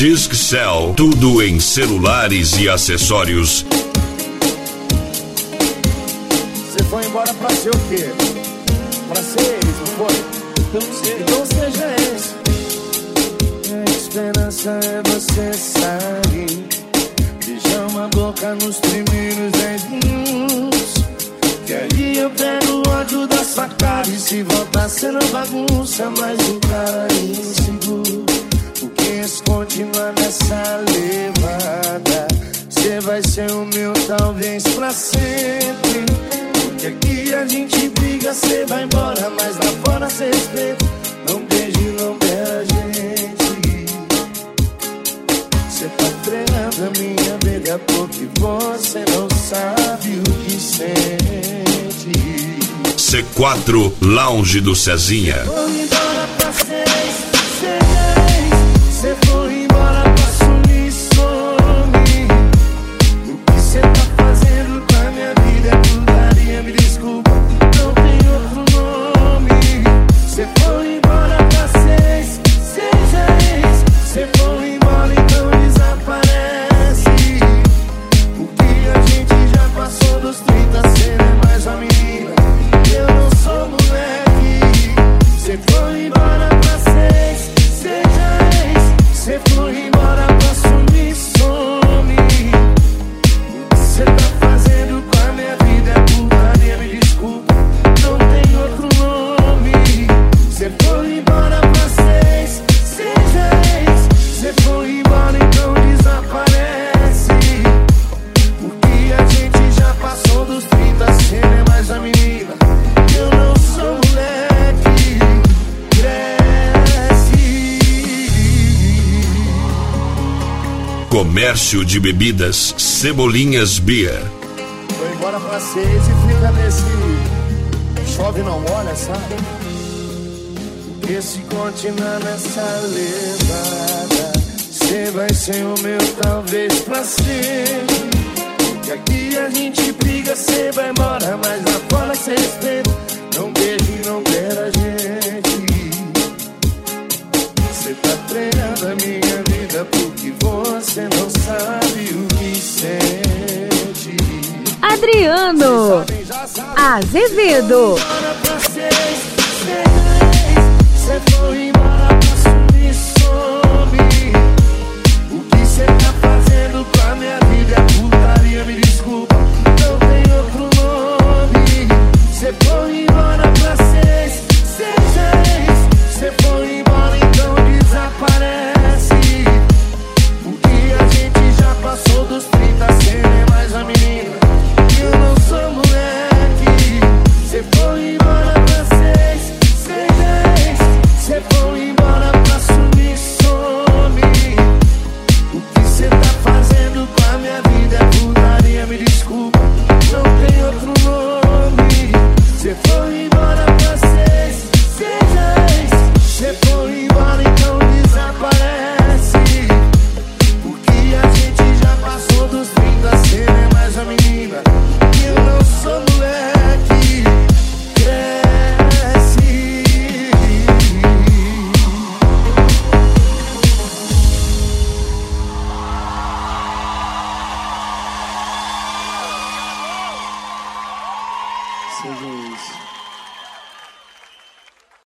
Discel, tudo em celulares e acessórios. Você foi embora pra ser o quê? Pra ser eles, não foi? Então seja esse. A esperança é você sair. Beijar uma boca nos primeiros 10 minutos. Que aí eu pego o ódio da sua cara. E se voltar sendo bagunça, mais um cara inseguro. Porque se continuar nessa levada, você vai ser o meu talvez pra sempre. Porque aqui a gente briga, você vai embora, mas lá fora cê respeita. Não beije, não beija a gente. Cê tá treinando a minha vida porque você não sabe o que sente. C4 Lounge do Cezinha. Foi embora pra seis. Cê foi embora pra sumir, some. O que cê tá fazendo com a minha vida é putaria, me desculpa, não tem outro nome. Cê foi embora pra seis, seja ex. Cê foi embora, então desaparece. Porque a gente já passou dos 30, cê não é mais uma menina, eu não sou moleque. Cê foi embora pra seis, seja ex. Cê foi embora pra sumir, some. O que cê tá fazendo com a minha vida é putaria, me desculpa, não tem outro nome. Cê foi embora pra seis, seja ex. Cê foi embora, então desaparece. Porque a gente já passou dos 30, cê não é mais a menina, eu não sou moleque. Cresce. Comércio de bebidas Cebolinhas Beer. Foi embora pra seis e fica nesse chove não molha, sabe? Porque se continuar nessa levada, cê vai ser o meu talvez pra sempre. Porque aqui a gente briga, cê vai embora, mas lá fora cê respeita. Não beije, não quer a gente. Cê tá treinando a minha vida porque você não sabe o que sente. Adriano Azevedo. Cê foi embora.